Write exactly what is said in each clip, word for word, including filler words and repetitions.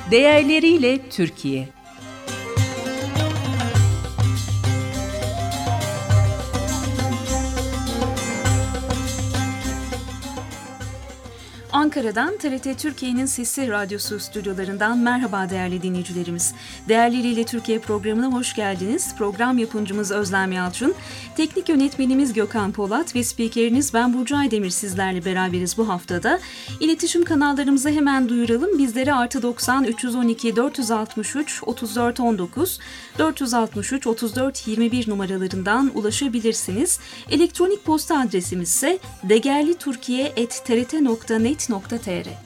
Değerleriyle Türkiye. Ankara'dan T R T Türkiye'nin Sesli Radyosu stüdyolarından merhaba değerli dinleyicilerimiz. Değerleriyle Türkiye programına hoş geldiniz. Program yapımcımız Özlem Yalçın, teknik yönetmenimiz Gökhan Polat ve spikeriniz ben Burcu Aydemir sizlerle beraberiz bu haftada. İletişim kanallarımızı hemen duyuralım. Bizlere artı doksan üç yüz on iki dört yüz altmış üç otuz dört on dokuz dört yüz altmış üç otuz dört yirmi bir numaralarından ulaşabilirsiniz. Elektronik posta adresimiz ise degerliturkiye at t r t nokta net nokta t r.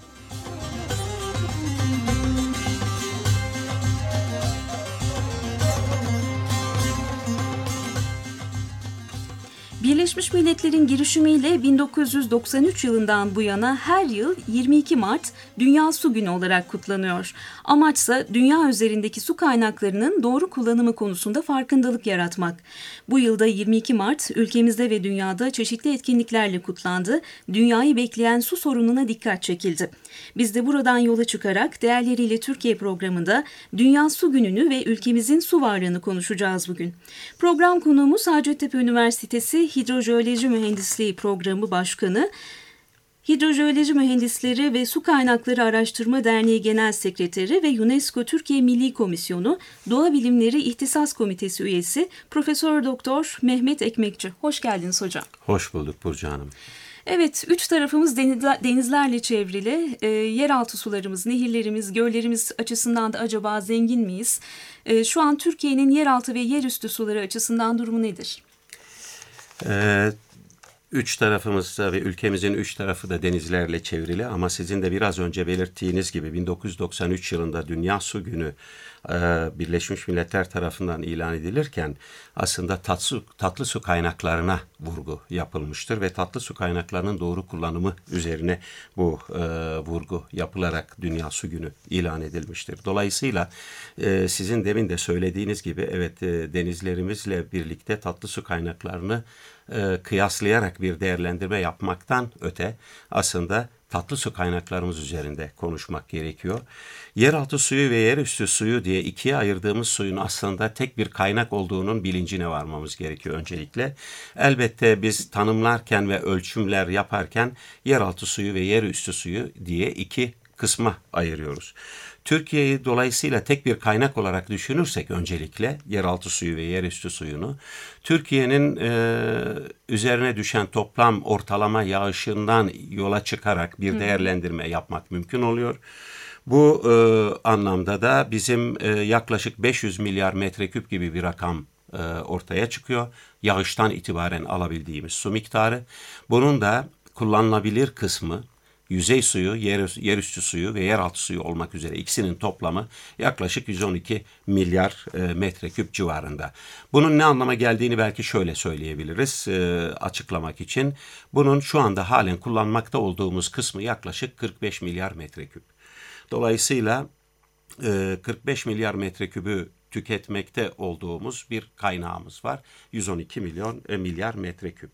Birleşmiş Milletler'in girişimiyle bin dokuz yüz doksan üç yılından bu yana her yıl yirmi iki Mart Dünya Su Günü olarak kutlanıyor. Amaçsa dünya üzerindeki su kaynaklarının doğru kullanımı konusunda farkındalık yaratmak. Bu yılda yirmi iki Mart ülkemizde ve dünyada çeşitli etkinliklerle kutlandı. Dünyayı bekleyen su sorununa dikkat çekildi. Biz de buradan yola çıkarak Değerleriyle Türkiye programında Dünya Su Günü'nü ve ülkemizin su varlığını konuşacağız bugün. Program konuğumuz Hacettepe Üniversitesi Hidrojeoloji Mühendisliği Programı Başkanı, Hidrojeoloji Mühendisleri ve Su Kaynakları Araştırma Derneği Genel Sekreteri ve UNESCO Türkiye Milli Komisyonu Doğa Bilimleri İhtisas Komitesi üyesi Profesör Doktor Mehmet Ekmekçi. Hoş geldiniz hocam. Hoş bulduk Burcu Hanım. Evet, üç tarafımız denizlerle çevrili. E, yeraltı sularımız, nehirlerimiz, göllerimiz açısından da acaba zengin miyiz? E, şu an Türkiye'nin yeraltı ve yerüstü suları açısından durumu nedir? Ee, üç tarafımız da ve ülkemizin üç tarafı da denizlerle çevrili ama sizin de biraz önce belirttiğiniz gibi bin dokuz yüz doksan üç yılında Dünya Su Günü e, Birleşmiş Milletler tarafından ilan edilirken aslında tatlı, tatlı su kaynaklarına vurgu yapılmıştır ve tatlı su kaynaklarının doğru kullanımı üzerine bu e, vurgu yapılarak Dünya Su Günü ilan edilmiştir. Dolayısıyla e, sizin demin de söylediğiniz gibi evet e, denizlerimizle birlikte tatlı su kaynaklarını e, kıyaslayarak bir değerlendirme yapmaktan öte aslında tatlı su kaynaklarımız üzerinde konuşmak gerekiyor. Yeraltı suyu ve yerüstü suyu diye ikiye ayırdığımız suyun aslında tek bir kaynak olduğunun bilincine varmamız gerekiyor öncelikle. Elbette biz tanımlarken ve ölçümler yaparken yeraltı suyu ve yerüstü suyu diye iki kısma ayırıyoruz. Türkiye'yi dolayısıyla tek bir kaynak olarak düşünürsek öncelikle yeraltı suyu ve yerüstü suyunu, Türkiye'nin e, üzerine düşen toplam ortalama yağışından yola çıkarak bir değerlendirme yapmak mümkün oluyor. Bu e, anlamda da bizim e, yaklaşık beş yüz milyar metreküp gibi bir rakam e, ortaya çıkıyor. Yağıştan itibaren alabildiğimiz su miktarı. Bunun da kullanılabilir kısmı, yüzey suyu, yer, yerüstü suyu ve yeraltı suyu olmak üzere ikisinin toplamı yaklaşık yüz on iki milyar e, metreküp civarında. Bunun ne anlama geldiğini belki şöyle söyleyebiliriz e, açıklamak için. Bunun şu anda halen kullanmakta olduğumuz kısmı yaklaşık kırk beş milyar metreküp. Dolayısıyla e, kırk beş milyar metrekübü tüketmekte olduğumuz bir kaynağımız var. yüz on iki milyon e, milyar metreküp.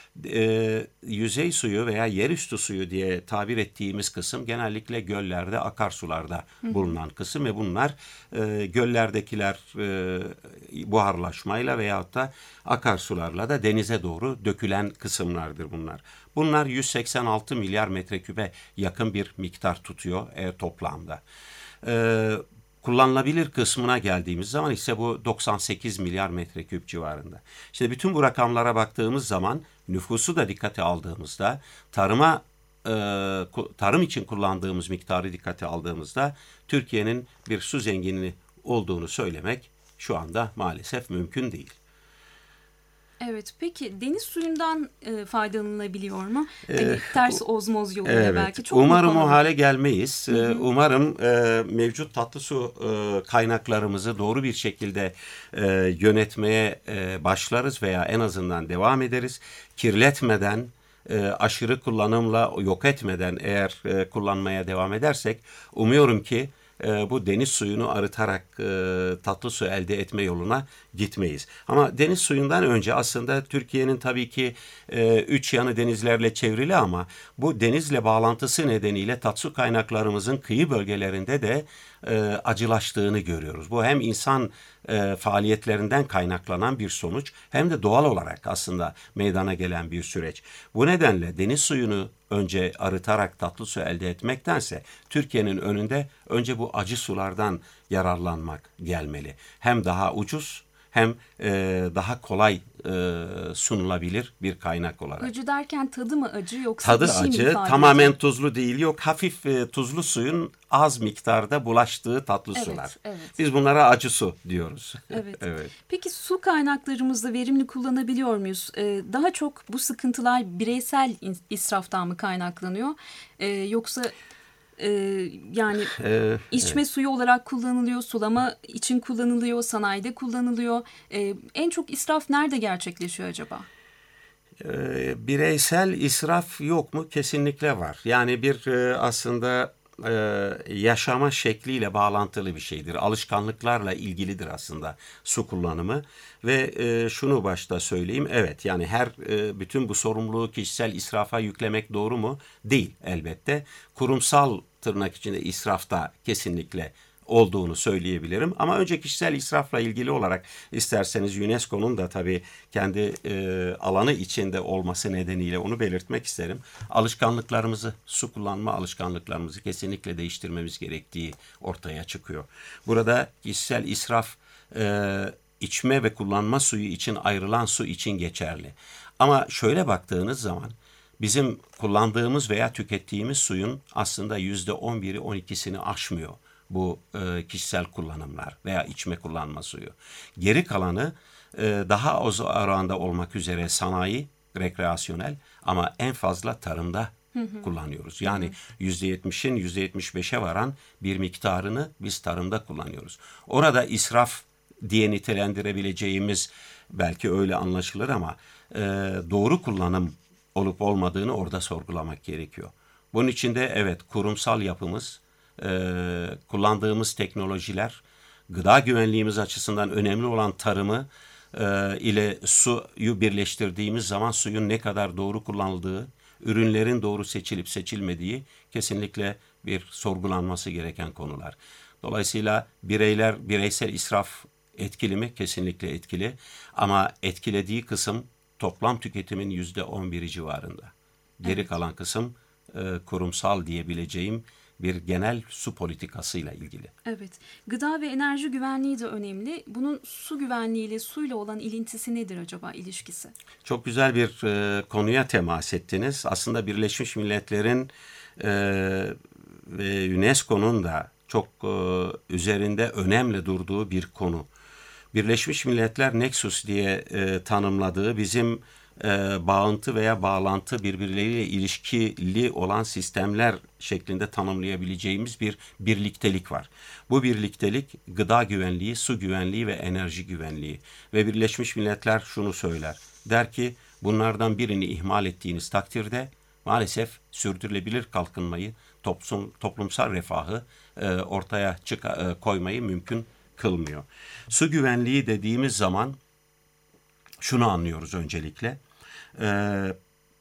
E, yüzey suyu veya yerüstü suyu diye tabir ettiğimiz kısım genellikle göllerde, akarsularda bulunan kısım ve bunlar e, göllerdekiler e, buharlaşmayla veyahut da akarsularla da denize doğru dökülen kısımlardır bunlar. Bunlar yüz seksen altı milyar metrekübe yakın bir miktar tutuyor e, toplamda. E, Kullanılabilir kısmına geldiğimiz zaman ise bu doksan sekiz milyar metreküp civarında. İşte bütün bu rakamlara baktığımız zaman nüfusu da dikkate aldığımızda tarıma e, tarım için kullandığımız miktarı dikkate aldığımızda Türkiye'nin bir su zenginliği olduğunu söylemek şu anda maalesef mümkün değil. Evet, peki deniz suyundan e, faydalanılabiliyor mu? Ee, hani ters ozmoz yoluyla evet, belki çok umarım o hale gelmeyiz. Hı hı. Umarım e, mevcut tatlı su e, kaynaklarımızı doğru bir şekilde e, yönetmeye e, başlarız veya en azından devam ederiz. Kirletmeden, e, aşırı kullanımla yok etmeden eğer e, kullanmaya devam edersek umuyorum ki e, bu deniz suyunu arıtarak e, tatlı su elde etme yoluna gitmeyiz. Ama deniz suyundan önce aslında Türkiye'nin tabii ki e, üç yanı denizlerle çevrili ama bu denizle bağlantısı nedeniyle tatlı su kaynaklarımızın kıyı bölgelerinde de e, acılaştığını görüyoruz. Bu hem insan e, faaliyetlerinden kaynaklanan bir sonuç hem de doğal olarak aslında meydana gelen bir süreç. Bu nedenle deniz suyunu önce arıtarak tatlı su elde etmektense Türkiye'nin önünde önce bu acı sulardan yararlanmak gelmeli. Hem daha ucuz hem e, daha kolay e, sunulabilir bir kaynak olarak. Acı derken tadı mı acı yoksa tadı bir şey acı, mi ifade tamamen ediyor? tuzlu değil, yok hafif e, tuzlu suyun az miktarda bulaştığı tatlı Evet, sular. evet. Biz bunlara acı su diyoruz. Evet. Evet. Peki su kaynaklarımızı verimli kullanabiliyor muyuz? Ee, daha çok bu sıkıntılar bireysel in- israftan mı kaynaklanıyor? Ee, yoksa e, yani Ee, içme suyu olarak kullanılıyor, sulama için kullanılıyor, sanayide kullanılıyor. Ee, en çok israf nerede gerçekleşiyor acaba? e, bireysel israf yok mu? Kesinlikle var. Yani bir e, aslında e, yaşama şekliyle bağlantılı bir şeydir. Alışkanlıklarla ilgilidir aslında su kullanımı. Ve e, şunu başta söyleyeyim. Evet, yani her e, bütün bu sorumluluğu kişisel israfa yüklemek doğru mu? Değil elbette. Kurumsal tırnak içinde israfta kesinlikle olduğunu söyleyebilirim. Ama önce kişisel israfla ilgili olarak isterseniz UNESCO'nun da tabii kendi e, alanı içinde olması nedeniyle onu belirtmek isterim. Alışkanlıklarımızı, su kullanma alışkanlıklarımızı kesinlikle değiştirmemiz gerektiği ortaya çıkıyor. Burada kişisel israf e, içme ve kullanma suyu için ayrılan su için geçerli. Ama şöyle baktığınız zaman bizim kullandığımız veya tükettiğimiz suyun aslında yüzde on biri on ikisini aşmıyor bu e, kişisel kullanımlar veya içme kullanma suyu. Geri kalanı e, daha az oranda olmak üzere sanayi, rekreasyonel ama en fazla tarımda kullanıyoruz. Yani yüzde yetmişin yüzde yetmiş beşe varan bir miktarını biz tarımda kullanıyoruz. Orada israf diye nitelendirebileceğimiz belki öyle anlaşılır ama e, doğru kullanım olup olmadığını orada sorgulamak gerekiyor. Bunun için de evet kurumsal yapımız, e, kullandığımız teknolojiler, gıda güvenliğimiz açısından önemli olan tarımı e, ile suyu birleştirdiğimiz zaman suyun ne kadar doğru kullanıldığı, ürünlerin doğru seçilip seçilmediği kesinlikle bir sorgulanması gereken konular. Dolayısıyla bireyler, bireysel israf etkili mi? Kesinlikle etkili. Ama etkilediği kısım toplam tüketimin yüzde on biri civarında. Geri evet. kalan kısım e, kurumsal diyebileceğim bir genel su politikasıyla ilgili. Evet. Gıda ve enerji güvenliği de önemli. Bunun su güvenliğiyle, suyla olan ilintisi nedir acaba, ilişkisi? Çok güzel bir e, konuya temas ettiniz. Aslında Birleşmiş Milletler'in e, ve UNESCO'nun da çok e, üzerinde önemli durduğu bir konu. Birleşmiş Milletler Nexus diye e, tanımladığı bizim e, bağıntı veya bağlantı birbirleriyle ilişkili olan sistemler şeklinde tanımlayabileceğimiz bir birliktelik var. Bu birliktelik gıda güvenliği, su güvenliği ve enerji güvenliği. Ve Birleşmiş Milletler şunu söyler. Der ki bunlardan birini ihmal ettiğiniz takdirde maalesef sürdürülebilir kalkınmayı, toplum, toplumsal refahı e, ortaya çık- e, koymayı mümkün kılmıyor. Su güvenliği dediğimiz zaman şunu anlıyoruz öncelikle. Ee,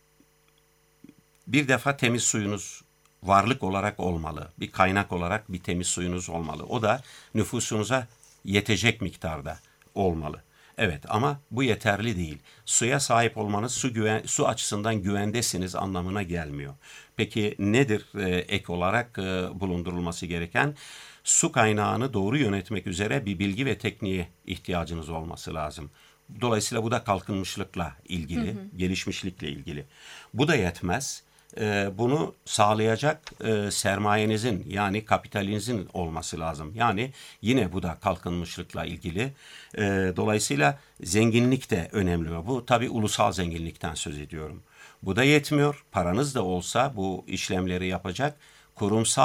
bir defa temiz suyunuz varlık olarak olmalı. Bir kaynak olarak bir temiz suyunuz olmalı. O da nüfusunuza yetecek miktarda olmalı. Evet ama bu yeterli değil. Suya sahip olmanız su, güven, su açısından güvendesiniz anlamına gelmiyor. Peki nedir e, ek olarak e, bulundurulması gereken? Su kaynağını doğru yönetmek üzere bir bilgi ve tekniğe ihtiyacınız olması lazım. Dolayısıyla bu da kalkınmışlıkla ilgili, hı hı. gelişmişlikle ilgili. Bu da yetmez. Ee, bunu sağlayacak e, sermayenizin yani kapitalinizin olması lazım. Yani yine bu da kalkınmışlıkla ilgili. E, dolayısıyla zenginlik de önemli. Bu tabii ulusal zenginlikten söz ediyorum. Bu da yetmiyor. Paranız da olsa bu işlemleri yapacak kurumsal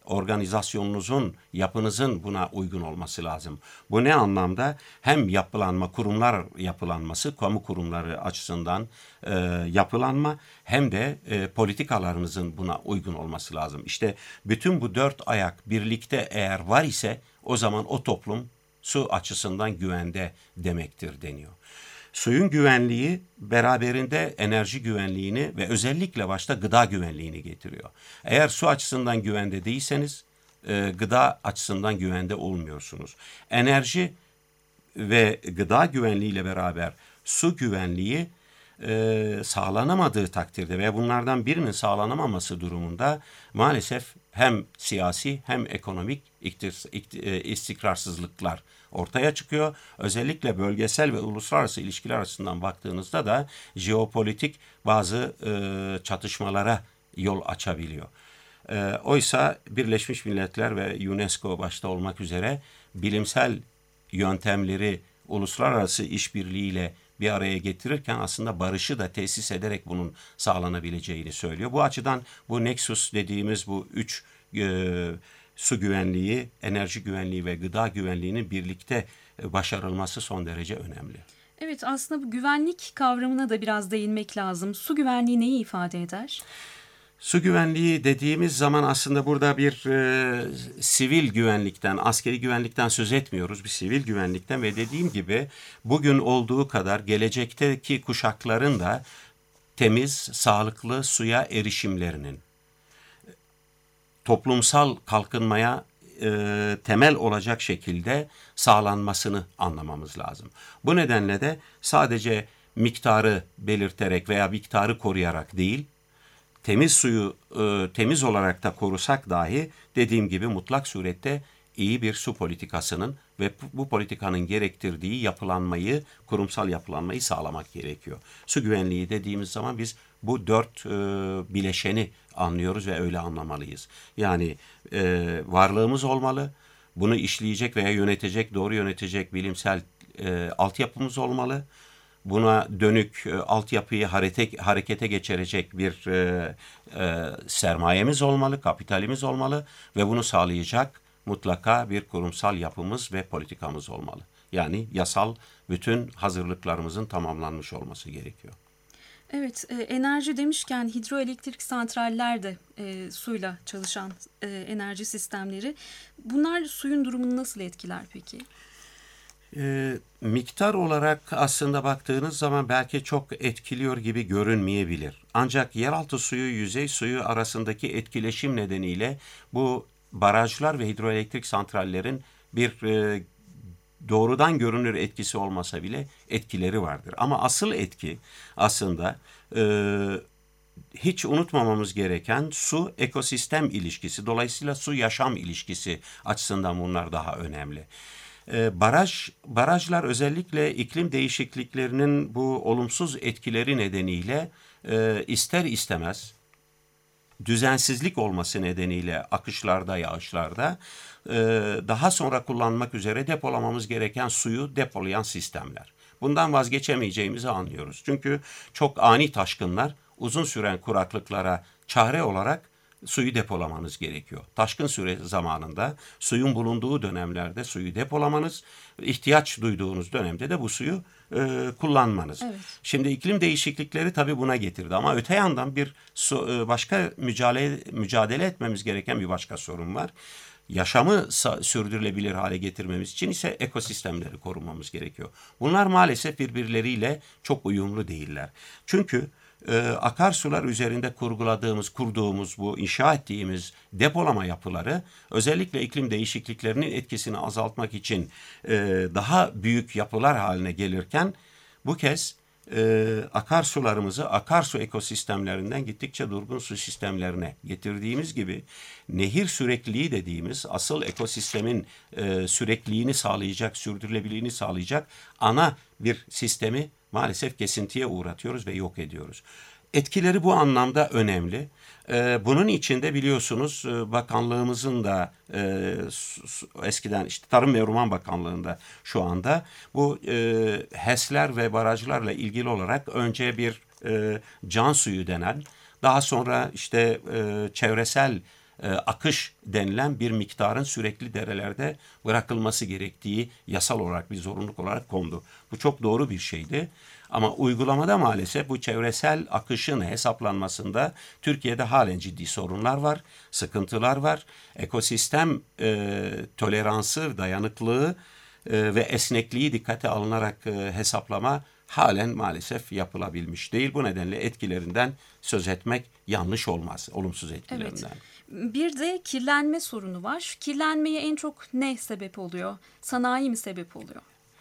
organizasyonunuzun, yapınızın buna uygun olması lazım. Bu ne anlamda? Hem yapılanma, kurumlar yapılanması, kamu kurumları açısından e, yapılanma, hem de e, politikalarınızın buna uygun olması lazım. İşte bütün bu dört ayak birlikte eğer var ise o zaman o toplum su açısından güvende demektir deniyor. Suyun güvenliği beraberinde enerji güvenliğini ve özellikle başta gıda güvenliğini getiriyor. Eğer su açısından güvende değilseniz e, gıda açısından güvende olmuyorsunuz. Enerji ve gıda güvenliğiyle beraber su güvenliği e, sağlanamadığı takdirde veya bunlardan birinin sağlanamaması durumunda maalesef hem siyasi hem ekonomik istikrarsızlıklar ortaya çıkıyor. Özellikle bölgesel ve uluslararası ilişkiler açısından baktığınızda da jeopolitik bazı e, çatışmalara yol açabiliyor. E, oysa Birleşmiş Milletler ve UNESCO başta olmak üzere bilimsel yöntemleri uluslararası işbirliğiyle bir araya getirirken aslında barışı da tesis ederek bunun sağlanabileceğini söylüyor. Bu açıdan bu Nexus dediğimiz bu üç e, su güvenliği, enerji güvenliği ve gıda güvenliğinin birlikte başarılması son derece önemli. Evet, aslında bu güvenlik kavramına da biraz değinmek lazım. Su güvenliği neyi ifade eder? Su güvenliği dediğimiz zaman aslında burada bir e, sivil güvenlikten, askeri güvenlikten söz etmiyoruz. Bir sivil güvenlikten ve dediğim gibi bugün olduğu kadar gelecekteki kuşakların da temiz, sağlıklı suya erişimlerinin toplumsal kalkınmaya e, temel olacak şekilde sağlanmasını anlamamız lazım. Bu nedenle de sadece miktarı belirterek veya miktarı koruyarak değil, temiz suyu e, temiz olarak da korusak dahi dediğim gibi mutlak surette iyi bir su politikasının ve bu politikanın gerektirdiği yapılanmayı, kurumsal yapılanmayı sağlamak gerekiyor. Su güvenliği dediğimiz zaman biz bu dört e, bileşeni anlıyoruz ve öyle anlamalıyız. Yani e, varlığımız olmalı, bunu işleyecek veya yönetecek, doğru yönetecek bilimsel e, altyapımız olmalı. Buna dönük e, altyapıyı harete, harekete geçirecek bir e, e, sermayemiz olmalı, kapitalimiz olmalı ve bunu sağlayacak mutlaka bir kurumsal yapımız ve politikamız olmalı. Yani yasal bütün hazırlıklarımızın tamamlanmış olması gerekiyor. Evet, e, enerji demişken hidroelektrik santraller de e, suyla çalışan e, enerji sistemleri. Bunlar suyun durumunu nasıl etkiler peki? E, miktar olarak aslında baktığınız zaman belki çok etkiliyor gibi görünmeyebilir. Ancak yeraltı suyu, yüzey suyu arasındaki etkileşim nedeniyle bu barajlar ve hidroelektrik santrallerin bir e, doğrudan görünür etkisi olmasa bile etkileri vardır. Ama asıl etki aslında e, hiç unutmamamız gereken su ekosistem ilişkisi. Dolayısıyla su yaşam ilişkisi açısından bunlar daha önemli. E, baraj barajlar özellikle iklim değişikliklerinin bu olumsuz etkileri nedeniyle e, ister istemez düzensizlik olması nedeniyle akışlarda, yağışlarda e, daha sonra kullanmak üzere depolamamız gereken suyu depolayan sistemler. Bundan vazgeçemeyeceğimizi anlıyoruz. Çünkü çok ani taşkınlar uzun süren kuraklıklara çare olarak suyu depolamanız gerekiyor. Taşkın süre zamanında suyun bulunduğu dönemlerde suyu depolamanız, ihtiyaç duyduğunuz dönemde de bu suyu e, kullanmanız. Evet. Şimdi iklim değişiklikleri tabii buna getirdi ama öte yandan bir su, e, başka mücadele, mücadele etmemiz gereken bir başka sorun var. Yaşamı sürdürülebilir hale getirmemiz için ise ekosistemleri korumamız gerekiyor. Bunlar maalesef birbirleriyle çok uyumlu değiller. Çünkü e, akarsular üzerinde kurguladığımız, kurduğumuz bu inşa ettiğimiz depolama yapıları özellikle iklim değişikliklerinin etkisini azaltmak için e, daha büyük yapılar haline gelirken bu kez e, akarsularımızı akarsu ekosistemlerinden gittikçe durgun su sistemlerine getirdiğimiz gibi nehir sürekliliği dediğimiz asıl ekosistemin e, sürekliliğini sağlayacak, sürdürülebilirliğini sağlayacak ana bir sistemi maalesef kesintiye uğratıyoruz ve yok ediyoruz. Etkileri bu anlamda önemli. Ee, bunun içinde biliyorsunuz bakanlığımızın da e, eskiden işte Tarım ve Orman Bakanlığı'nda şu anda bu e, HES'ler ve barajlarla ilgili olarak önce bir e, can suyu denen, daha sonra işte e, çevresel e, akış denilen bir miktarın sürekli derelerde bırakılması gerektiği yasal olarak bir zorunluluk olarak kondu. Bu çok doğru bir şeydi. Ama uygulamada maalesef bu çevresel akışın hesaplanmasında Türkiye'de halen ciddi sorunlar var, sıkıntılar var. Ekosistem e, toleransı, dayanıklığı e, ve esnekliği dikkate alınarak e, hesaplama halen maalesef yapılabilmiş değil. Bu nedenle etkilerinden söz etmek yanlış olmaz, olumsuz etkilerinden. Evet. Bir de kirlenme sorunu var. Kirlenmeye en çok ne sebep oluyor? Sanayi mi sebep oluyor?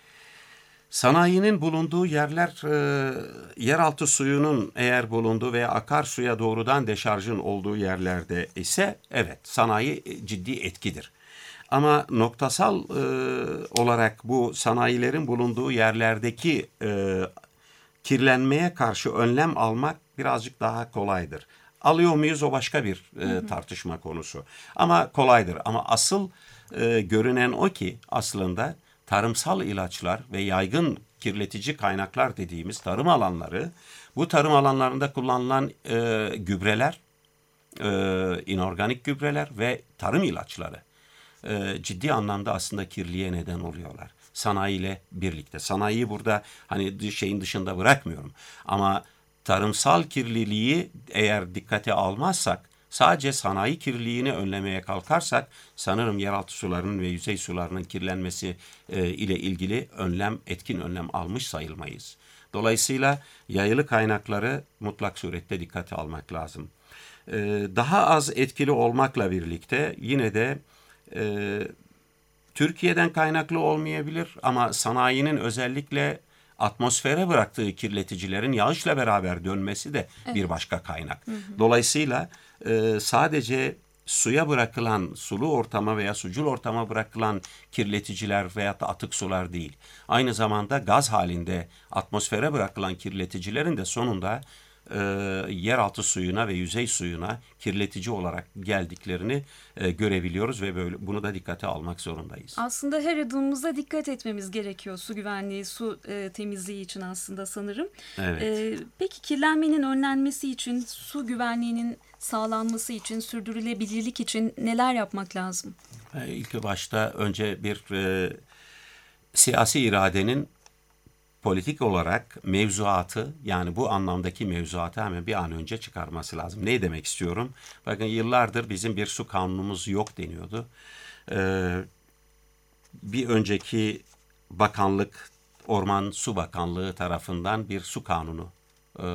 Sanayinin bulunduğu yerler, e, yeraltı suyunun eğer bulunduğu veya akarsuya doğrudan deşarjın olduğu yerlerde ise evet sanayi ciddi etkidir. Ama noktasal e, olarak bu sanayilerin bulunduğu yerlerdeki e, kirlenmeye karşı önlem almak birazcık daha kolaydır. Alıyor muyuz o başka bir e, hı hı. tartışma konusu. Ama kolaydır. Ama asıl e, görünen o ki aslında tarımsal ilaçlar ve yaygın kirletici kaynaklar dediğimiz tarım alanları, bu tarım alanlarında kullanılan e, gübreler, e, inorganik gübreler ve tarım ilaçları e, ciddi anlamda aslında kirliliğe neden oluyorlar. Sanayiyle birlikte. Sanayiyi burada hani şeyin dışında bırakmıyorum. Ama tarımsal kirliliği eğer dikkate almazsak, sadece sanayi kirliliğini önlemeye kalkarsak sanırım yeraltı sularının ve yüzey sularının kirlenmesi e, ile ilgili önlem, etkin önlem almış sayılmayız. Dolayısıyla yayılı kaynakları mutlak surette dikkate almak lazım. E, daha az etkili olmakla birlikte yine de e, Türkiye'den kaynaklı olmayabilir ama sanayinin özellikle atmosfere bıraktığı kirleticilerin yağışla beraber dönmesi de evet. bir başka kaynak. Hı hı. Dolayısıyla e, sadece suya bırakılan, sulu ortama veya sucul ortama bırakılan kirleticiler veya da atık sular değil. Aynı zamanda gaz halinde atmosfere bırakılan kirleticilerin de sonunda e, yeraltı suyuna ve yüzey suyuna kirletici olarak geldiklerini e, görebiliyoruz ve böyle bunu da dikkate almak zorundayız. Aslında her adımımıza dikkat etmemiz gerekiyor su güvenliği, su e, temizliği için aslında sanırım. Evet. E, peki kirlenmenin önlenmesi için, su güvenliğinin sağlanması için, sürdürülebilirlik için neler yapmak lazım? E, ilk başta önce bir e, siyasi iradenin politik olarak mevzuatı, yani bu anlamdaki mevzuatı hemen bir an önce çıkarması lazım. Ne demek istiyorum? Bakın yıllardır bizim bir su kanunumuz yok deniyordu. Ee, bir önceki bakanlık, Orman Su Bakanlığı tarafından bir su kanunu e,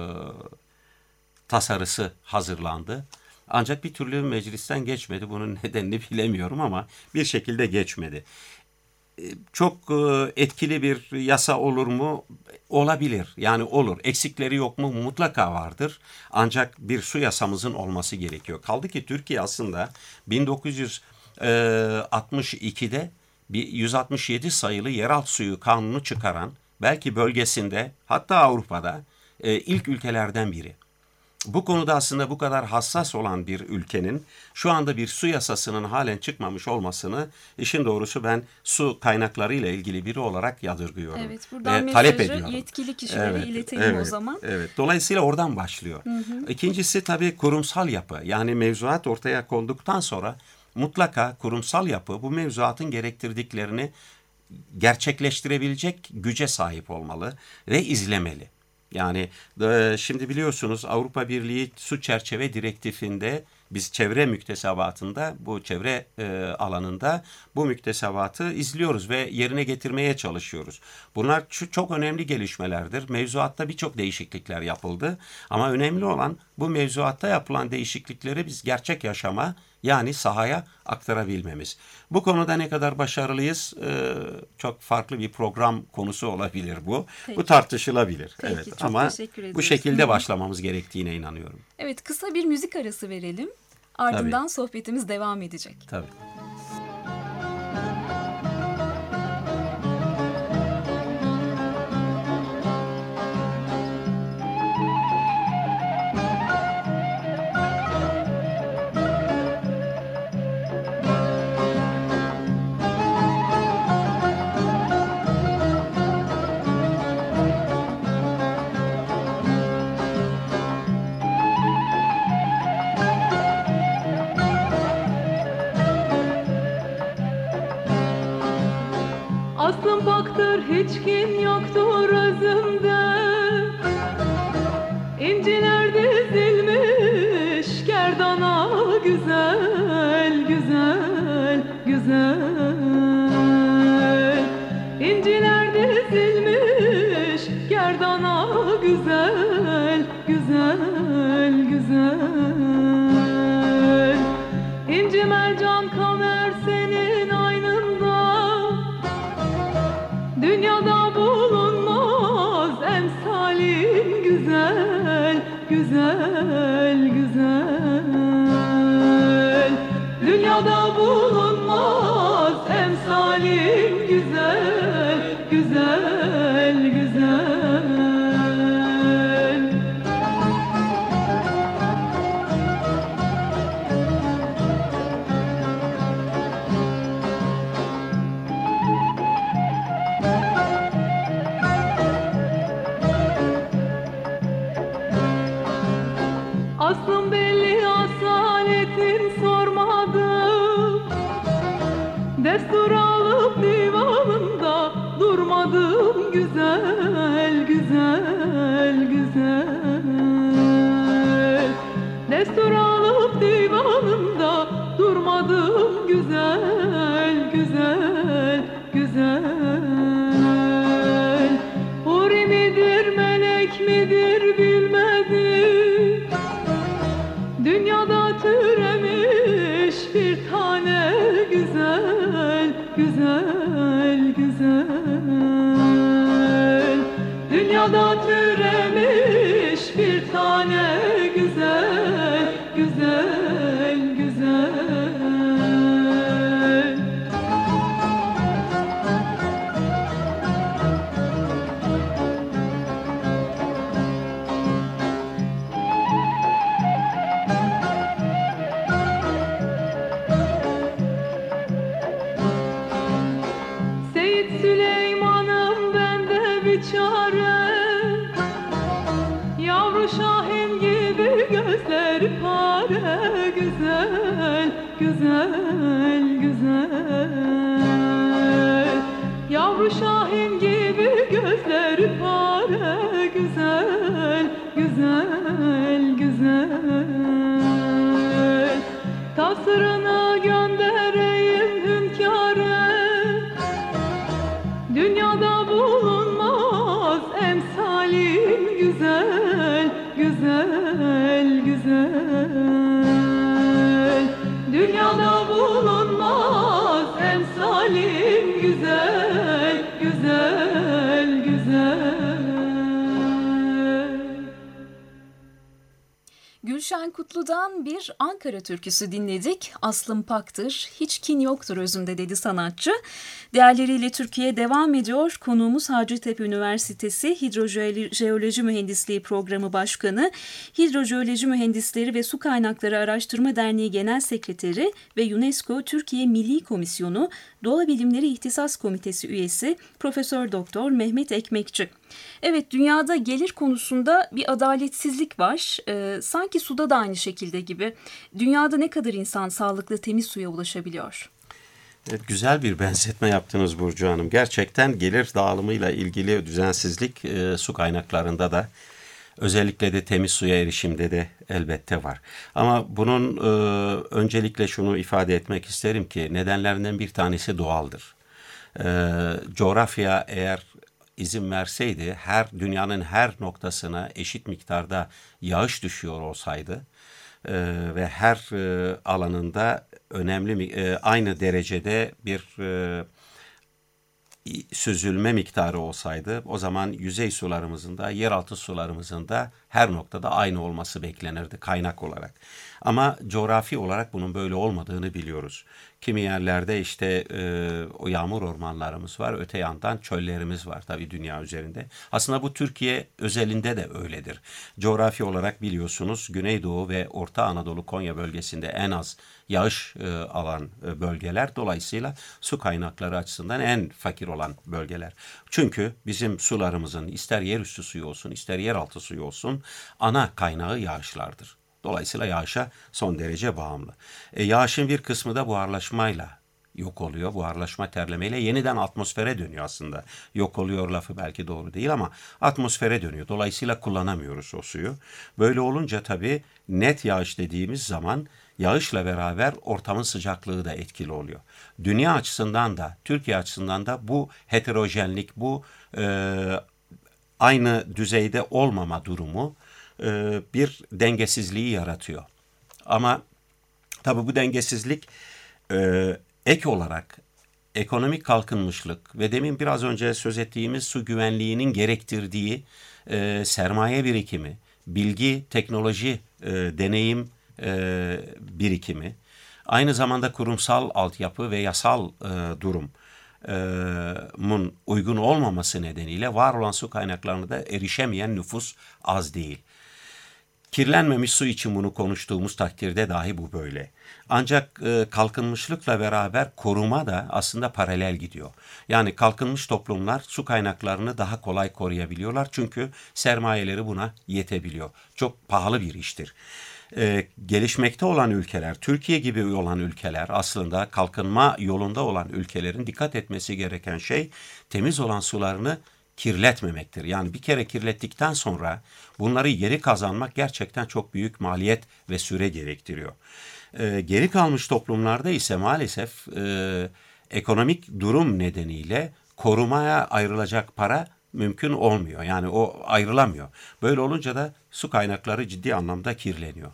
tasarısı hazırlandı. Ancak bir türlü meclisten geçmedi. Bunun nedenini bilemiyorum ama bir şekilde geçmedi. Çok etkili bir yasa olur mu? Olabilir. Yani olur. Eksikleri yok mu? Mutlaka vardır. Ancak bir su yasamızın olması gerekiyor. Kaldı ki Türkiye aslında bin dokuz yüz altmış ikide yüz altmış yedi sayılı yeraltı suyu kanunu çıkaran, belki bölgesinde hatta Avrupa'da ilk ülkelerden biri. Bu konuda aslında bu kadar hassas olan bir ülkenin şu anda bir su yasasının halen çıkmamış olmasını işin doğrusu ben su kaynakları ile ilgili biri olarak yadırgıyorum. Evet, buradan e, talep mesajı ediyorum. Yetkili kişilere evet, iletelim evet, o zaman. Evet. Dolayısıyla oradan başlıyor. Hı hı. İkincisi tabii kurumsal yapı. Yani mevzuat ortaya konduktan sonra mutlaka kurumsal yapı bu mevzuatın gerektirdiklerini gerçekleştirebilecek güce sahip olmalı ve izlemeli. Yani e, şimdi biliyorsunuz Avrupa Birliği Su Çerçeve Direktifinde biz çevre müktesebatında bu çevre e, alanında bu müktesebatı izliyoruz ve yerine getirmeye çalışıyoruz. Bunlar şu, çok önemli gelişmelerdir. Mevzuatta birçok değişiklikler yapıldı ama önemli olan bu mevzuatta yapılan değişiklikleri biz gerçek yaşama yani sahaya aktarabilmemiz. Bu konuda ne kadar başarılıyız e, çok farklı bir program konusu olabilir bu. Peki. Bu tartışılabilir. Peki, evet. çok Ama teşekkür ediyoruz. bu şekilde başlamamız gerektiğine inanıyorum. Evet, kısa bir müzik arası verelim. Ardından Tabii. sohbetimiz devam edecek. Tabii. paktır, hiç kin yoktur özümde. İnciler dizilmiş gerdana, güzel, güzel, güzel. İnciler dizilmiş gerdana, güzel, güzel, güzel. İnci mercan kamer senin aynında, dünyada bulunmaz emsalin, güzel, güzel, güzel. Dünyada bulunmaz emsalin, güzel, güzel, güzel. Aslım belli, asaletin sormadım. Destur alıp divanında durmadım, güzel, güzel, güzel. Destur alıp divanında durmadım, güzel, güzel, güzel. Huri midir, melek midir bilmedim. Dünyada türemiş bir tane, güzel, güzel, güzel. Dünyada türemiş bir tane, güzel, güzel, güzel. Seyit Süleyman'ım bende bir çare, yavru şahin gibi gözleri pare, güzel, güzel, güzel. Yavru şahin gibi gözleri pare, güzel, güzel, güzel. Tasırını göndereyim hünkâre, dünyada bulunmaz emsalin, güzel, güzel, güzel. Dünyada bulunmaz emsalin, güzel, güzel, güzel. Gülşen Kutlu'dan bir Ankara türküsü dinledik. Aslım paktır, hiç kin yoktur özümde dedi sanatçı. Değerleriyle Türkiye devam ediyor. Konuğumuz Hacettepe Üniversitesi Hidrojeoloji Mühendisliği Programı Başkanı, Hidrojeoloji Mühendisleri ve Su Kaynakları Araştırma Derneği Genel Sekreteri ve UNESCO Türkiye Milli Komisyonu Doğa Bilimleri İhtisas Komitesi üyesi Profesör Doktor Mehmet Ekmekçi. Evet, dünyada gelir konusunda bir adaletsizlik var. Ee, sanki suda da aynı şekilde gibi. Dünyada ne kadar insan sağlıklı temiz suya ulaşabiliyor? Evet, güzel bir benzetme yaptınız Burcu Hanım. Gerçekten gelir dağılımıyla ilgili düzensizlik e, su kaynaklarında da, özellikle de temiz suya erişimde de elbette var. Ama bunun e, öncelikle şunu ifade etmek isterim ki nedenlerinden bir tanesi doğaldır. E, coğrafya eğer izin verseydi, her dünyanın her noktasına eşit miktarda yağış düşüyor olsaydı e, ve her e, alanında önemli e, aynı derecede bir e, süzülme miktarı olsaydı, o zaman yüzey sularımızın da yeraltı sularımızın da her noktada aynı olması beklenirdi kaynak olarak. Ama coğrafi olarak bunun böyle olmadığını biliyoruz. Kimi yerlerde işte e, o yağmur ormanlarımız var, öte yandan çöllerimiz var tabii dünya üzerinde. Aslında bu Türkiye özelinde de öyledir. Coğrafi olarak biliyorsunuz Güneydoğu ve Orta Anadolu Konya bölgesinde en az yağış e, alan e, bölgeler, dolayısıyla su kaynakları açısından en fakir olan bölgeler. Çünkü bizim sularımızın ister yerüstü suyu olsun ister yeraltı suyu olsun ana kaynağı yağışlardır. Dolayısıyla yağışa son derece bağımlı. E, yağışın bir kısmı da buharlaşmayla yok oluyor. Buharlaşma terlemeyle yeniden atmosfere dönüyor aslında. Yok oluyor lafı belki doğru değil ama atmosfere dönüyor. Dolayısıyla kullanamıyoruz o suyu. Böyle olunca tabii net yağış dediğimiz zaman yağışla beraber ortamın sıcaklığı da etkili oluyor. Dünya açısından da Türkiye açısından da bu heterojenlik, bu e, aynı düzeyde olmama durumu e, bir dengesizliği yaratıyor. Ama tabii bu dengesizlik e, ek olarak ekonomik kalkınmışlık ve demin biraz önce söz ettiğimiz su güvenliğinin gerektirdiği e, sermaye birikimi, bilgi, teknoloji, e, deneyim e, birikimi, aynı zamanda kurumsal altyapı ve yasal e, durum mun uygun olmaması nedeniyle var olan su kaynaklarına da erişemeyen nüfus az değil. Kirlenmemiş su için bunu konuştuğumuz takdirde dahi bu böyle. Ancak e, kalkınmışlıkla beraber koruma da aslında paralel gidiyor. Yani kalkınmış toplumlar su kaynaklarını daha kolay koruyabiliyorlar çünkü sermayeleri buna yetebiliyor. Çok pahalı bir iştir. Ee, gelişmekte olan ülkeler, Türkiye gibi olan ülkeler aslında kalkınma yolunda olan ülkelerin dikkat etmesi gereken şey temiz olan sularını kirletmemektir. Yani bir kere kirlettikten sonra bunları geri kazanmak gerçekten çok büyük maliyet ve süre gerektiriyor. Ee, geri kalmış toplumlarda ise maalesef e, ekonomik durum nedeniyle korumaya ayrılacak para mümkün olmuyor. Yani o ayrılamıyor. Böyle olunca da su kaynakları ciddi anlamda kirleniyor.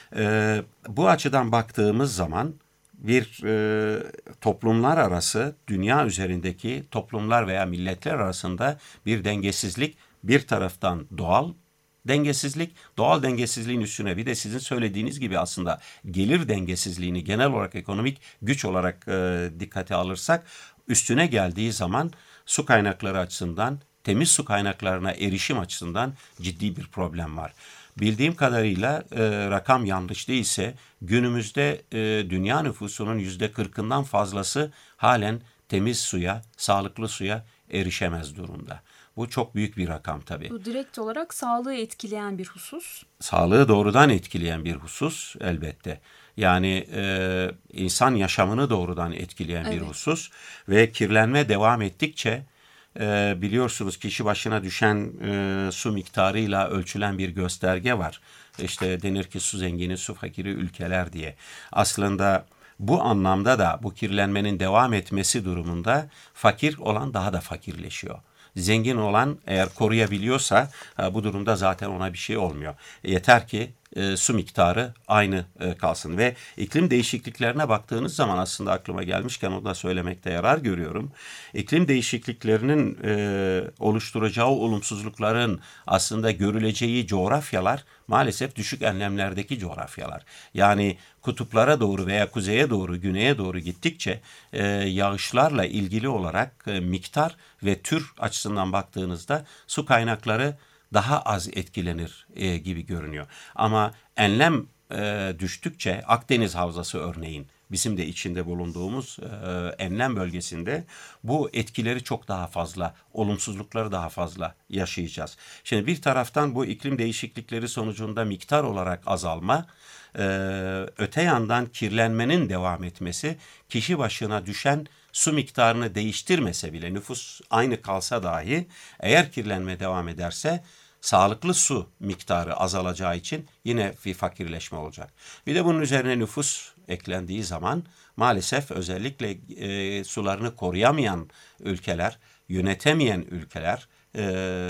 Ee, bu açıdan baktığımız zaman bir e, toplumlar arası, dünya üzerindeki toplumlar veya milletler arasında bir dengesizlik, bir taraftan doğal dengesizlik, doğal dengesizliğin üstüne bir de sizin söylediğiniz gibi aslında gelir dengesizliğini genel olarak ekonomik güç olarak e, dikkate alırsak üstüne geldiği zaman su kaynakları açısından, temiz su kaynaklarına erişim açısından ciddi bir problem var. Bildiğim kadarıyla e, rakam yanlış değilse günümüzde e, dünya nüfusunun yüzde kırkından fazlası halen temiz suya, sağlıklı suya erişemez durumda. Bu çok büyük bir rakam tabii. Bu direkt olarak sağlığı etkileyen bir husus. Sağlığı doğrudan etkileyen bir husus elbette. Yani e, insan yaşamını doğrudan etkileyen Evet. bir husus ve kirlenme devam ettikçe e, biliyorsunuz kişi başına düşen e, su miktarıyla ölçülen bir gösterge var. İşte denir ki su zengini, su fakiri ülkeler diye. Aslında bu anlamda da bu kirlenmenin devam etmesi durumunda fakir olan daha da fakirleşiyor. Zengin olan eğer koruyabiliyorsa bu durumda zaten ona bir şey olmuyor. Yeter ki e, su miktarı aynı e, kalsın ve iklim değişikliklerine baktığınız zaman aslında aklıma gelmişken onu da söylemekte yarar görüyorum. İklim değişikliklerinin e, oluşturacağı olumsuzlukların aslında görüleceği coğrafyalar maalesef düşük enlemlerdeki coğrafyalar. Yani kutuplara doğru veya kuzeye doğru, güneye doğru gittikçe e, yağışlarla ilgili olarak e, miktar ve tür açısından baktığınızda su kaynakları daha az etkilenir e, gibi görünüyor. Ama enlem e, düştükçe Akdeniz Havzası örneğin bizim de içinde bulunduğumuz e, enlem bölgesinde bu etkileri çok daha fazla, olumsuzlukları daha fazla yaşayacağız. Şimdi bir taraftan bu iklim değişiklikleri sonucunda miktar olarak azalma, e, öte yandan kirlenmenin devam etmesi kişi başına düşen su miktarını değiştirmese bile nüfus aynı kalsa dahi eğer kirlenme devam ederse sağlıklı su miktarı azalacağı için yine bir fakirleşme olacak. Bir de bunun üzerine nüfus eklendiği zaman maalesef özellikle e, sularını koruyamayan ülkeler, yönetemeyen ülkeler e,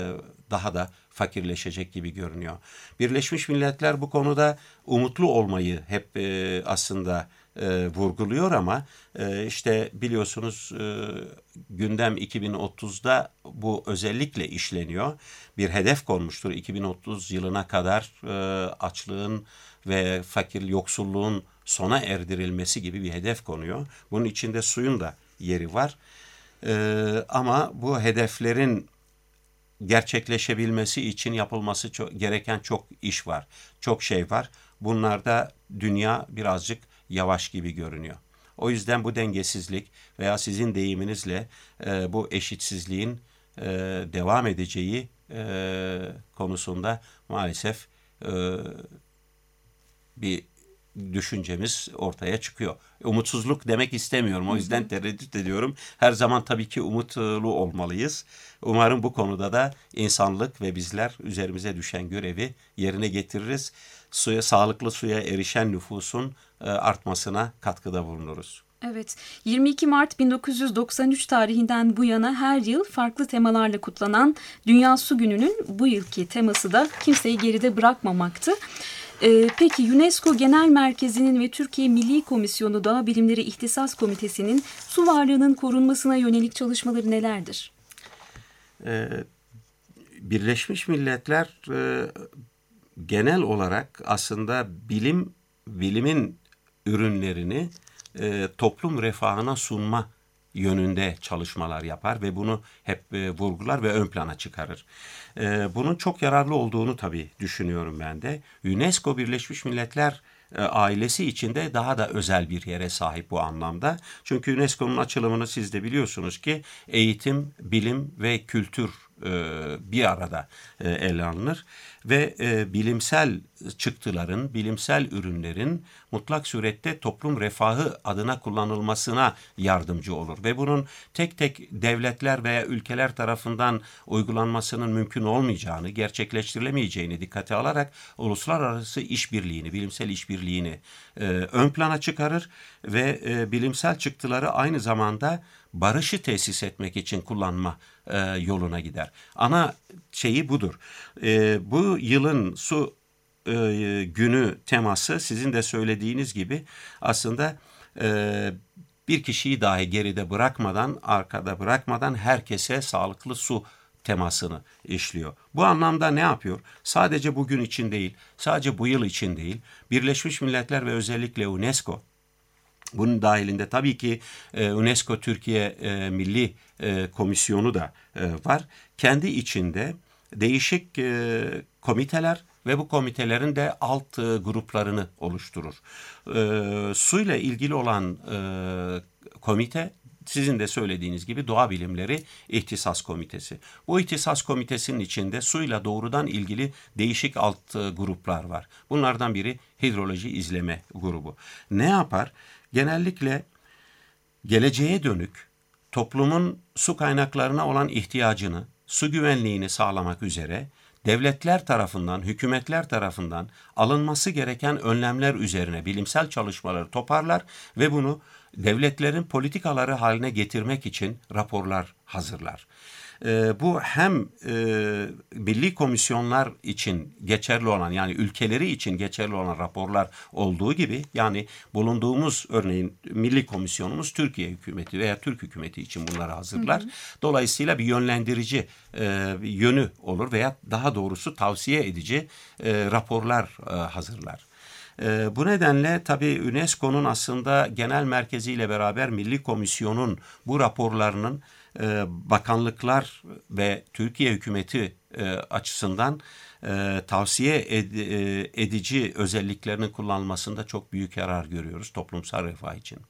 daha da fakirleşecek gibi görünüyor. Birleşmiş Milletler bu konuda umutlu olmayı hep e, aslında e, vurguluyor ama e, işte biliyorsunuz e, gündem iki bin otuzda bu özellikle işleniyor. Bir hedef konmuştur iki bin otuz yılına kadar e, açlığın ve fakir yoksulluğun sona erdirilmesi gibi bir hedef konuyor. Bunun içinde suyun da yeri var. E, ama bu hedeflerin gerçekleşebilmesi için yapılması çok, gereken çok iş var. Çok şey var. Bunlarda dünya birazcık yavaş gibi görünüyor. O yüzden bu dengesizlik veya sizin deyiminizle e, bu eşitsizliğin e, devam edeceği e, konusunda maalesef e, bir düşüncemiz ortaya çıkıyor. Umutsuzluk demek istemiyorum. O yüzden tereddüt ediyorum. Her zaman tabii ki umutlu olmalıyız. Umarım bu konuda da insanlık ve bizler üzerimize düşen görevi yerine getiririz. Suya, sağlıklı suya erişen nüfusun artmasına katkıda bulunuruz. Evet, yirmi iki Mart bin dokuz yüz doksan üç tarihinden bu yana her yıl farklı temalarla kutlanan Dünya Su Günü'nün bu yılki teması da kimseyi geride bırakmamaktı. Ee, peki UNESCO Genel Merkezi'nin ve Türkiye Milli Komisyonu Doğa Bilimleri İhtisas Komitesi'nin su varlığının korunmasına yönelik çalışmaları nelerdir? Ee, Birleşmiş Milletler e, genel olarak aslında bilim bilimin ürünlerini e, toplum refahına sunma yönünde çalışmalar yapar ve bunu hep e, vurgular ve ön plana çıkarır. E, bunun çok yararlı olduğunu tabii düşünüyorum ben de. UNESCO Birleşmiş Milletler e, ailesi içinde daha da özel bir yere sahip bu anlamda. Çünkü UNESCO'nun açılımını siz de biliyorsunuz ki eğitim, bilim ve kültür e, bir arada e, ele alınır. Ve e, bilimsel çıktıların, bilimsel ürünlerin mutlak surette toplum refahı adına kullanılmasına yardımcı olur. Ve bunun tek tek devletler veya ülkeler tarafından uygulanmasının mümkün olmayacağını, gerçekleştirilemeyeceğini dikkate alarak uluslararası işbirliğini, bilimsel işbirliğini e, ön plana çıkarır ve e, bilimsel çıktıları aynı zamanda barışı tesis etmek için kullanma e, yoluna gider. Ana şeyi budur. E, bu yılın su e, günü teması sizin de söylediğiniz gibi aslında e, bir kişiyi dahi geride bırakmadan, arkada bırakmadan herkese sağlıklı su temasını işliyor. Bu anlamda ne yapıyor? Sadece bugün için değil, sadece bu yıl için değil, Birleşmiş Milletler ve özellikle UNESCO, bunun dahilinde tabii ki e, UNESCO Türkiye e, Milli e, Komisyonu da e, var. Kendi içinde değişik e, komiteler ve bu komitelerin de alt e, gruplarını oluşturur. E, suyla ilgili olan e, komite, sizin de söylediğiniz gibi Doğa Bilimleri İhtisas Komitesi. Bu İhtisas Komitesi'nin içinde suyla doğrudan ilgili değişik alt e, gruplar var. Bunlardan biri hidroloji izleme grubu. Ne yapar? Genellikle geleceğe dönük toplumun su kaynaklarına olan ihtiyacını, su güvenliğini sağlamak üzere devletler tarafından, hükümetler tarafından alınması gereken önlemler üzerine bilimsel çalışmaları toparlar ve bunu devletlerin politikaları haline getirmek için raporlar hazırlar. E, bu hem e, milli komisyonlar için geçerli olan, yani ülkeleri için geçerli olan raporlar olduğu gibi, yani bulunduğumuz örneğin milli komisyonumuz Türkiye hükümeti veya Türk hükümeti için bunları hazırlar. Hı hı. Dolayısıyla bir yönlendirici e, bir yönü olur veya daha doğrusu tavsiye edici e, raporlar e, hazırlar. E, bu nedenle tabii UNESCO'nun aslında genel merkeziyle beraber Milli Komisyon'un bu raporlarının e, bakanlıklar ve Türkiye hükümeti e, açısından e, tavsiye ed- e, edici özelliklerinin kullanılmasında çok büyük yarar görüyoruz toplumsal refah için.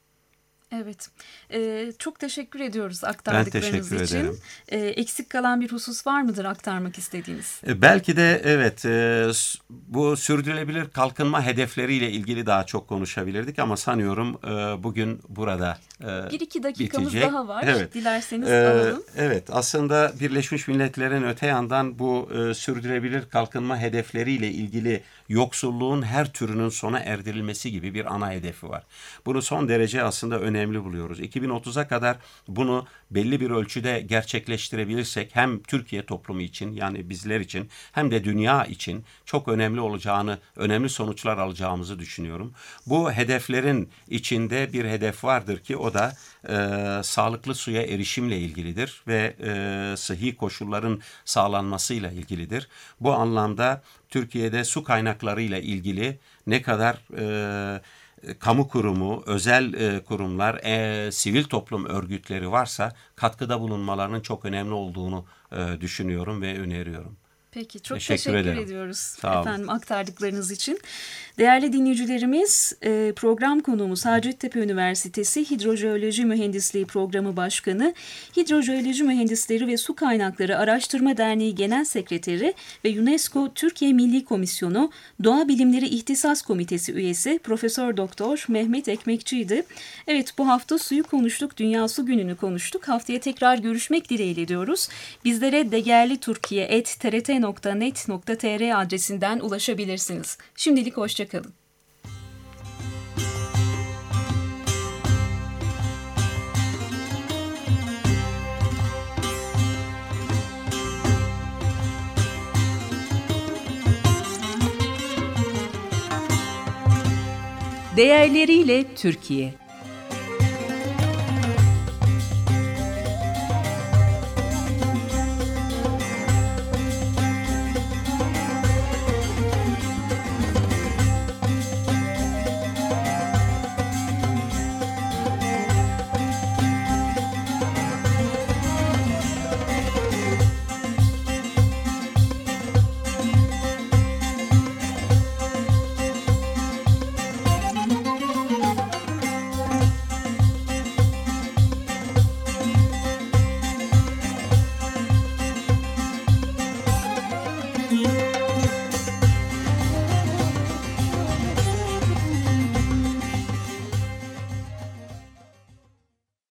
Evet, ee, çok teşekkür ediyoruz aktardıklarınız ben için. Ee, eksik kalan bir husus var mıdır aktarmak istediğiniz? E, belki de evet, e, bu sürdürülebilir kalkınma hedefleriyle ilgili daha çok konuşabilirdik ama sanıyorum e, bugün burada e, bir iki dakikamız bitecek. daha var. Evet. Dilerseniz e, alalım. Evet, aslında Birleşmiş Milletler'in öte yandan bu e, sürdürülebilir kalkınma hedefleriyle ilgili yoksulluğun her türünün sona erdirilmesi gibi bir ana hedefi var. Bunu son derece aslında önemli buluyoruz. iki bin otuza kadar bunu belli bir ölçüde gerçekleştirebilirsek hem Türkiye toplumu için, yani bizler için, hem de dünya için çok önemli olacağını, önemli sonuçlar alacağımızı düşünüyorum. Bu hedeflerin içinde bir hedef vardır ki o da e, sağlıklı suya erişimle ilgilidir ve e, sıhhi koşulların sağlanmasıyla ilgilidir. Bu anlamda Türkiye'de su kaynaklarıyla ilgili ne kadar e, kamu kurumu, özel e, kurumlar, e, sivil toplum örgütleri varsa katkıda bulunmalarının çok önemli olduğunu e, düşünüyorum ve öneriyorum. Peki, çok Teşekkür teşekkür, ederim. ediyoruz Sağ olun. efendim aktardıklarınız için. Değerli dinleyicilerimiz, e, program konuğumuz Hacettepe Üniversitesi Hidrojeoloji Mühendisliği Programı Başkanı, Hidrojeoloji Mühendisleri ve Su Kaynakları Araştırma Derneği Genel Sekreteri ve UNESCO Türkiye Milli Komisyonu Doğa Bilimleri İhtisas Komitesi üyesi Profesör Doktor Mehmet Ekmekçi'ydi. Evet, bu hafta suyu konuştuk, Dünya Su Günü'nü konuştuk. Haftaya tekrar görüşmek dileğiyle diyoruz. Bizlere degerliturkiye at t r t nokta net nokta t r adresinden ulaşabilirsiniz. Şimdilik hoşça kalın. Değerleriyle Türkiye.